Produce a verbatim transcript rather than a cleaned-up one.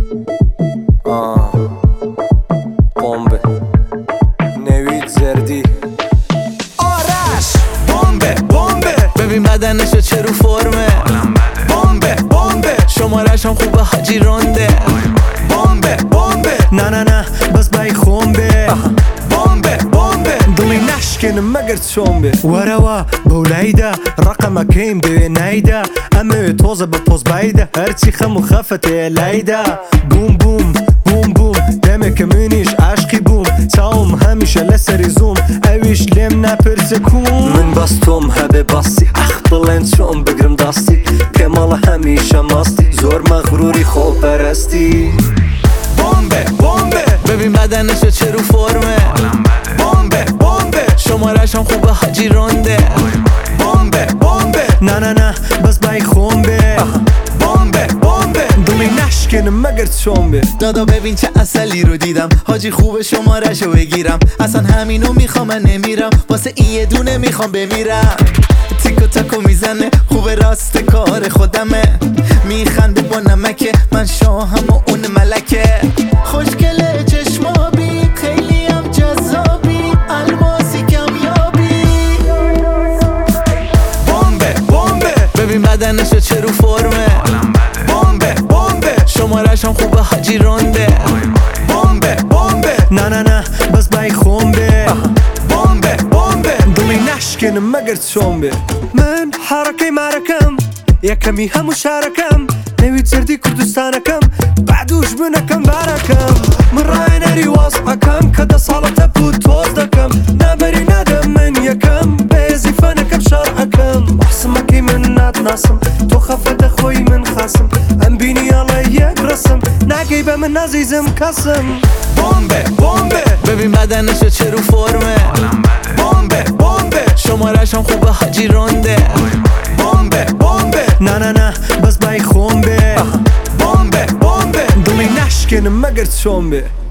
آه بمب نوید زردی آرش بمبه بمبه ببین بدنشو چه رو فرمه بمبه بمبه شمارش هم خوبه حاجی رونده بمبه بمبه نه نه نه بس بای خونبه بمبه بمبه دلی نشکنه مگر چونبه وروا بولایده رقم کیم دوی نایده امه توزه به پوز بایده هرچی خم و خفته لایده بوم بوم بوم بوم دمه که منیش عشقی بوم ساوم همیشه لسری زوم اویش لیم نپرسه کون من باستم هبه باستی اخ بلند شون بگرم داستی کمال همیشه ماستی زور مغروری خوب پرستی بمبه بمبه ببین بدنشو چه رو فرمه بمبه بمبه شمارش هم خوبه حاجی رونده بمبه بمبه نه نه نه بس بای خونبه بمبه بمبه دلی نشکنه مگر چونبه دادا ببین چه اصلی رو دیدم حاجی خوبه شمارشو بگیرم اصلا همینو میخوام من نمیرم واسه این یه دونه میخوام بمیرم تیکو تاکو میزنه خوبه راست کار خودمه میخنده با نمکه من شاهم و اون ملکه خوشگله چشمابی خیلی هم جذابی الماسی کمیابی بمبه بمبه ببین بدنشو چه رو فرمه بمبه بمبه شمارش هم خوبه حاجی رونده بمبه بمبه نه نه نه بس بای خونبه بمبه بمبه دلی نشکنه مگر چونبه من حرکه مرکم یکمی همو شارکم نوید زردی کردستانکم بعدوش بنکم برکم من رای نری واسعکم که ده سالته بود توز دکم نبری ندم من یکم بیزیفه نکم شرعکم بحسمکی من ندناسم تو خفت خوی من خاسم ام بینی علی یک رسم نگی به من عزیزم کسم بمبه بمبه ببین بدنشو چه رو فرمه بمبه بمبه شمارش هم خوبه حاجی رونده بمبه بمبه نه نه نه بس بای خونبه بمبه بمبه دلی نشکنه مگر چونبه